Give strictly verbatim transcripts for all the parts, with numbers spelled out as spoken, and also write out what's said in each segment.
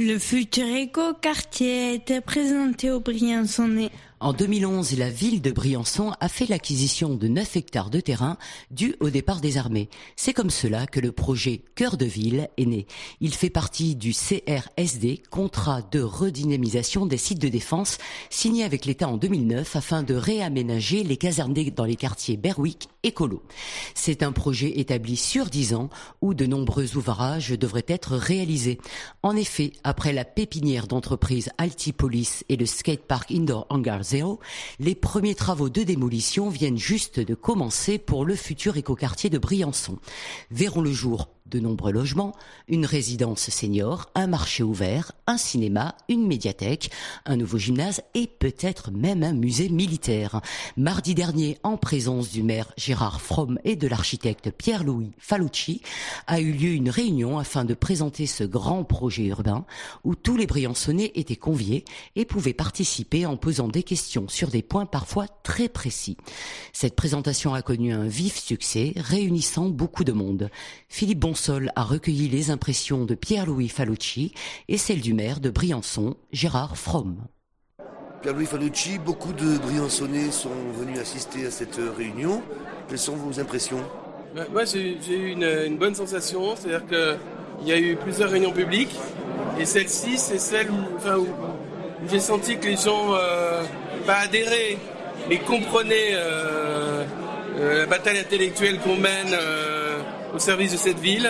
Le futur écoquartier a été présenté au Briançonnais. En deux mille onze, la ville de Briançon a fait l'acquisition de neuf hectares de terrain dû au départ des armées. C'est comme cela que le projet Cœur de Ville est né. Il fait partie du C R S D, contrat de redynamisation des sites de défense, signé avec l'État en deux mille neuf afin de réaménager les casernes dans les quartiers Berwick et Colo. C'est un projet établi sur dix ans où de nombreux ouvrages devraient être réalisés. En effet, après la pépinière d'entreprise Altipolis et le skatepark Indoor Hangar Zero, les premiers travaux de démolition viennent juste de commencer pour le futur écoquartier de Briançon. Verront le jour de nombreux logements, une résidence senior, un marché ouvert, un cinéma, une médiathèque, un nouveau gymnase et peut-être même un musée militaire. Mardi dernier, en présence du maire Gérard Fromm et de l'architecte Pierre-Louis Falucci, a eu lieu une réunion afin de présenter ce grand projet urbain où tous les Briançonnais étaient conviés et pouvaient participer en posant des questions sur des points parfois très précis. Cette présentation a connu un vif succès, réunissant beaucoup de monde. Philippe Bonsol a recueilli les impressions de Pierre-Louis Falucci et celles du maire de Briançon, Gérard Fromm. Pierre-Louis Falucci, beaucoup de Briançonnais sont venus assister à cette réunion. Quelles sont vos impressions ? Moi, j'ai, j'ai eu une, une bonne sensation, c'est-à-dire qu'il y a eu plusieurs réunions publiques et celle-ci, c'est celle où, enfin, où, où j'ai senti que les gens, euh, pas adhéraient, mais comprenaient euh, euh, la bataille intellectuelle qu'on mène euh, au service de cette ville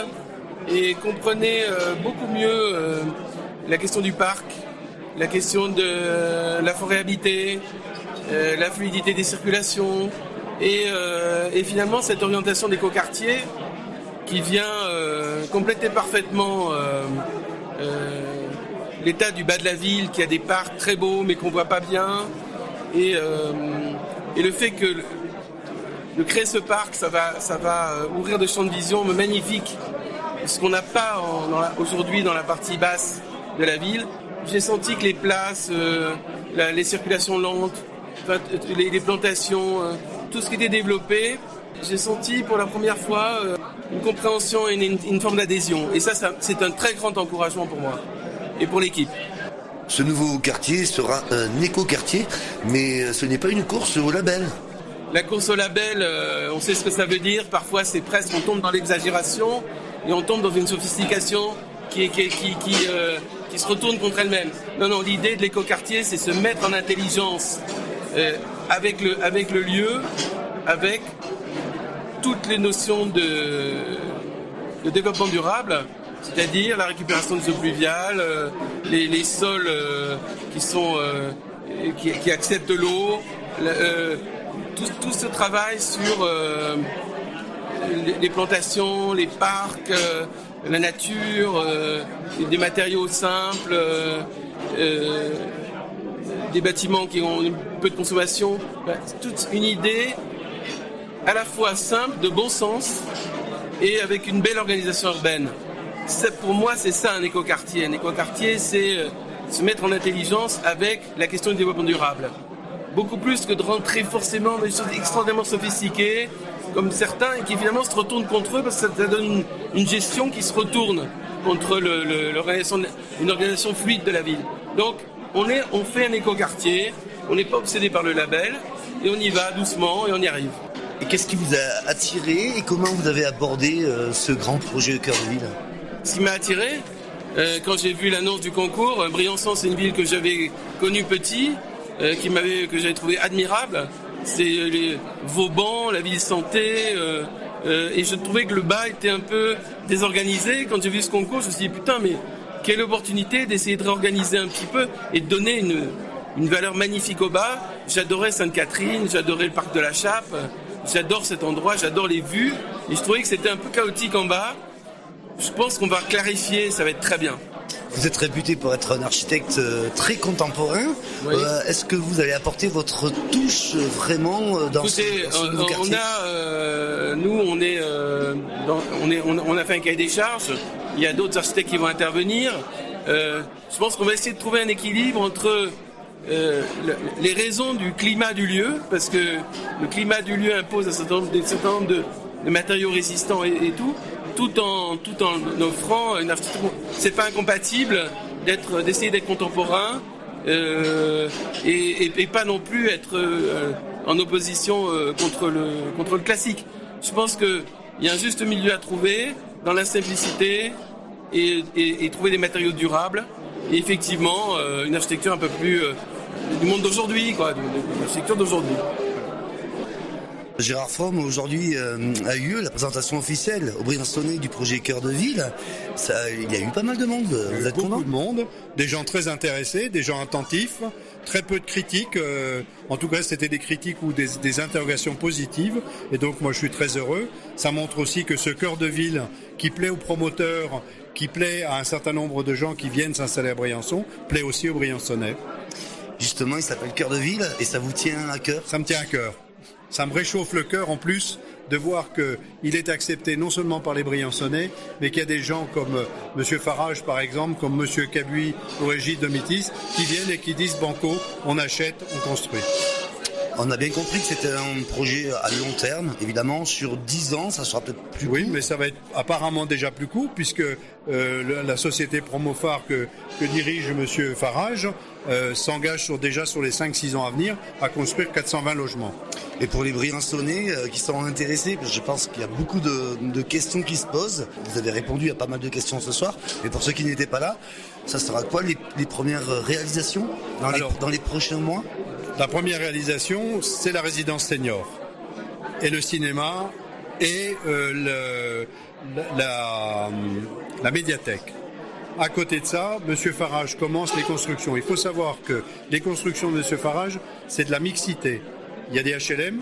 et comprenez euh, beaucoup mieux euh, la question du parc, la question de euh, la forêt habitée, euh, la fluidité des circulations et, euh, et finalement cette orientation d'écoquartier qui vient euh, compléter parfaitement euh, euh, l'état du bas de la ville qui a des parcs très beaux mais qu'on voit pas bien et, euh, et le fait que de créer ce parc, ça va, ça va ouvrir des champs de vision magnifiques, ce qu'on n'a pas en, dans la, aujourd'hui dans la partie basse de la ville. J'ai senti que les places, euh, la, les circulations lentes, enfin, les, les plantations, euh, tout ce qui était développé, j'ai senti pour la première fois euh, une compréhension et une, une forme d'adhésion. Et ça, ça, c'est un très grand encouragement pour moi et pour l'équipe. Ce nouveau quartier sera un écoquartier, mais ce n'est pas une course au label. La course au label, euh, on sait ce que ça veut dire. Parfois, c'est presque, on tombe dans l'exagération et on tombe dans une sophistication qui, qui, qui, qui, euh, qui se retourne contre elle-même. Non, non, l'idée de l'écoquartier, c'est se mettre en intelligence euh, avec, le, avec le lieu, avec toutes les notions de, de développement durable, c'est-à-dire la récupération des eaux pluviales, euh, les, les sols euh, qui, sont, euh, qui, qui acceptent l'eau, euh, Tout, tout ce travail sur euh, les, les plantations, les parcs, euh, la nature, euh, des matériaux simples, euh, euh, des bâtiments qui ont peu de consommation. Ben, toute une idée à la fois simple, de bon sens et avec une belle organisation urbaine. C'est, pour moi, c'est ça un écoquartier. Un écoquartier, c'est euh, se mettre en intelligence avec la question du développement durable. Beaucoup plus que de rentrer forcément dans des choses extraordinairement sophistiquées, comme certains, et qui finalement se retournent contre eux, parce que ça donne une, une gestion qui se retourne contre le, le, l'organisation, une organisation fluide de la ville. Donc, on, est, on fait un écoquartier, on n'est pas obsédé par le label, et on y va doucement, et on y arrive. Et qu'est-ce qui vous a attiré, et comment vous avez abordé euh, ce grand projet Cœur de Ville ? Ce qui m'a attiré, euh, quand j'ai vu l'annonce du concours, euh, Briançon, c'est une ville que j'avais connue petit, Euh, qui m'avait, que j'avais trouvé admirable, c'est euh, les Vauban, la ville santé, euh, euh, et je trouvais que le bas était un peu désorganisé. Quand j'ai vu ce concours, je me suis dit putain, mais quelle opportunité d'essayer de réorganiser un petit peu et de donner une, une valeur magnifique au bas. J'adorais Sainte-Catherine, j'adorais le parc de la Chape, j'adore cet endroit, j'adore les vues, et je trouvais que c'était un peu chaotique en bas. Je pense qu'on va clarifier, ça va être très bien. Vous êtes réputé pour être un architecte très contemporain. Oui. Euh, est-ce que vous allez apporter votre touche vraiment dans Écoutez, ce, dans ce nouveau on quartier ? a, euh, nous, on est, euh, dans, on est, on, on a fait un cahier des charges. Il y a d'autres architectes qui vont intervenir. Euh, je pense qu'on va essayer de trouver un équilibre entre euh, le, les raisons du climat du lieu, parce que le climat du lieu impose un certain nombre, un certain nombre de, de matériaux résistants et, et tout. Tout en, tout en offrant une architecture. C'est pas incompatible d'être, d'essayer d'être contemporain euh, et, et, et pas non plus être euh, en opposition euh, contre le contre le classique. Je pense que il y a un juste milieu à trouver dans la simplicité et, et, et trouver des matériaux durables et effectivement euh, une architecture un peu plus euh, du monde d'aujourd'hui, quoi, de, de, de l'architecture d'aujourd'hui. Gérard Fromm, aujourd'hui, euh, a eu la présentation officielle au Briançonnais du projet Cœur de Ville. Ça, il y a eu pas mal de monde. Vous êtes content ? Beaucoup de monde, des gens très intéressés, des gens attentifs, très peu de critiques. Euh, en tout cas, c'était des critiques ou des, des interrogations positives. Et donc, moi, je suis très heureux. Ça montre aussi que ce Cœur de Ville, qui plaît aux promoteurs, qui plaît à un certain nombre de gens qui viennent s'installer à Briançon, plaît aussi aux Briançonnais. Justement, il s'appelle Cœur de Ville et ça vous tient à cœur ? Ça me tient à cœur. Ça me réchauffe le cœur en plus de voir qu'il est accepté non seulement par les Briançonnais, mais qu'il y a des gens comme euh, M. Farage par exemple, comme M. Cabuy ou Régis Domitis, qui viennent et qui disent banco, on achète, on construit. On a bien compris que c'était un projet à long terme, évidemment, sur dix ans, ça sera peut-être plus court. Oui, mais ça va être apparemment déjà plus court, puisque euh, la société Promophare que, que dirige M. Farage euh, s'engage sur, déjà sur les cinq six ans à venir à construire quatre cent vingt logements. Et pour les Briançonnais euh, qui sont intéressés, parce que je pense qu'il y a beaucoup de, de questions qui se posent, vous avez répondu à pas mal de questions ce soir, mais pour ceux qui n'étaient pas là, ça sera quoi les, les premières réalisations dans, Alors, les, dans les prochains mois ? La première réalisation, c'est la résidence senior et le cinéma et euh, le, la, la, la médiathèque. À côté de ça, M. Farage commence les constructions. Il faut savoir que les constructions de M. Farage, c'est de la mixité. Il y a des H L M,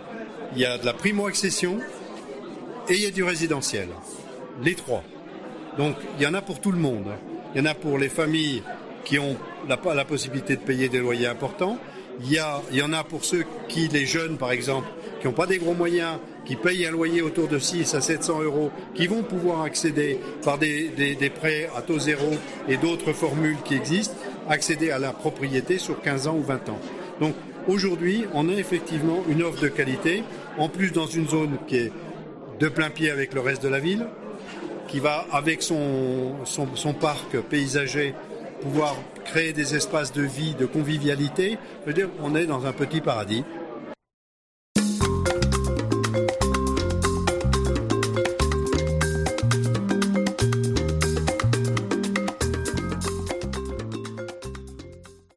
il y a de la primo-accession et il y a du résidentiel. Les trois. Donc, il y en a pour tout le monde. Il y en a pour les familles qui ont la, la possibilité de payer des loyers importants. Il y, a, il y en a pour ceux qui, les jeunes par exemple, qui n'ont pas des gros moyens, qui payent un loyer autour de six à sept cents euros, qui vont pouvoir accéder par des, des, des prêts à taux zéro et d'autres formules qui existent, accéder à la propriété sur quinze ans ou vingt ans. Donc aujourd'hui, on a effectivement une offre de qualité, en plus dans une zone qui est de plein pied avec le reste de la ville, qui va avec son, son, son parc paysager pouvoir créer des espaces de vie, de convivialité. Je veux dire, on est dans un petit paradis.